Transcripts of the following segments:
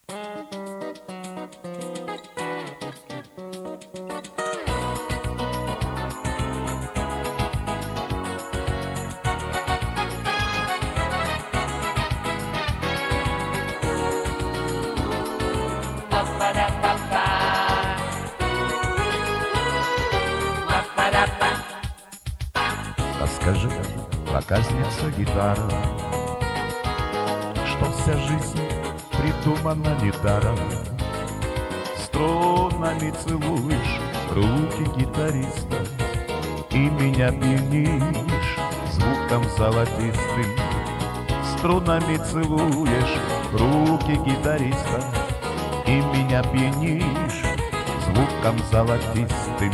Расскажи, проказница гитара, что вся жизнь придумана недаром. Струнами целуешь руки гитариста и меня пьянишь звуком золотистым. Струнами целуешь руки гитариста и меня пьянишь звуком золотистым.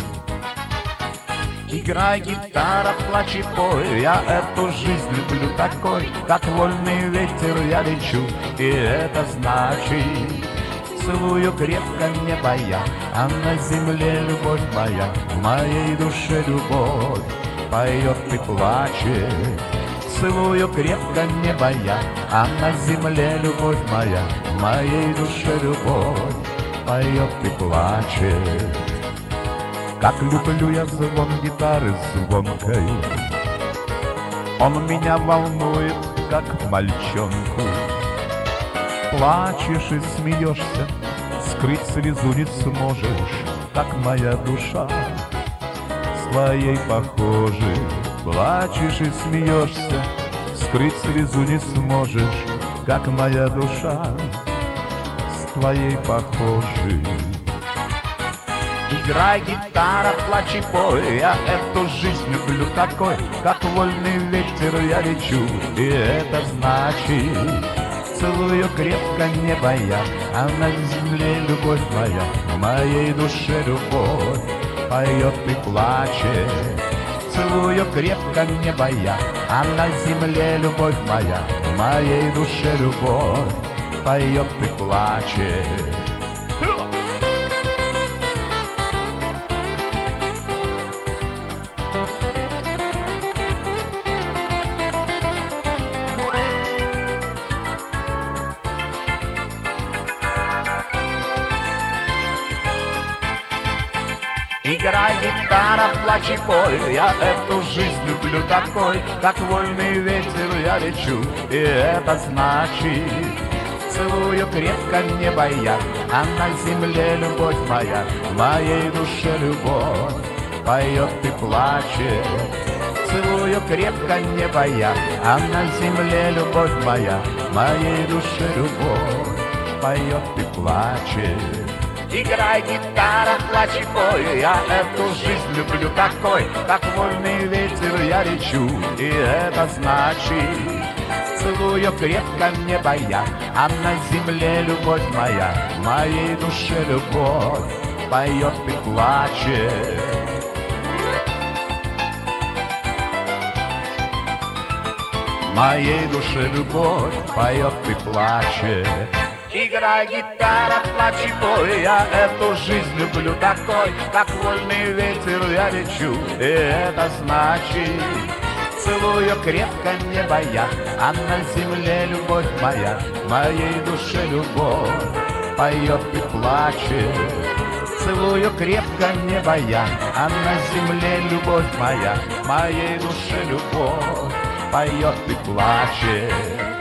Играй, гитара, плачь и пой, я эту жизнь люблю такой, как вольный ветер я лечу, и это значит, целую крепко небо я, а на земле любовь моя, в моей душе любовь поет и плачет. Целую крепко небо я, а на земле любовь моя, в моей душе любовь поет и плачет. Как люблю я звон гитары звонкой, он меня волнует, как мальчонку. Плачешь и смеешься, скрыть слезу не сможешь, как моя душа с твоей похожей. Плачешь и смеешься, скрыть слезу не сможешь, как моя душа с твоей похожей. Играй, гитара, плачь и пой, я эту жизнь люблю такой, как вольный ветер я лечу, и это значит, целую крепко небо я, а на земле любовь моя, в моей душе любовь поет и плачет. Целую крепко небо я, а на земле любовь моя, в моей душе любовь поет и плачет. Играй, гитара, плачь и пой, я эту жизнь люблю такой, как вольный ветер я лечу, и это значит, целую крепко небо я, а на земле любовь моя, в моей душе любовь поет и плачет. Целую крепко небо я, а на земле любовь моя, в моей душе любовь поет и плачет. Играй, гитара, плачь и пой, я эту жизнь люблю такой, как вольный ветер я лечу, и это значит, целую крепко небо я, а на земле любовь моя, в моей душе любовь поет и плачет. В моей душе любовь поет и плачет. Играй, гитара, плачь и пой, я эту жизнь люблю такой, как вольный ветер я лечу, и это значит, целую крепко небо я, а на земле любовь моя, в моей душе любовь поет и плачет. Целую крепко небо я, а на земле любовь моя, в моей душе любовь поет и плачет.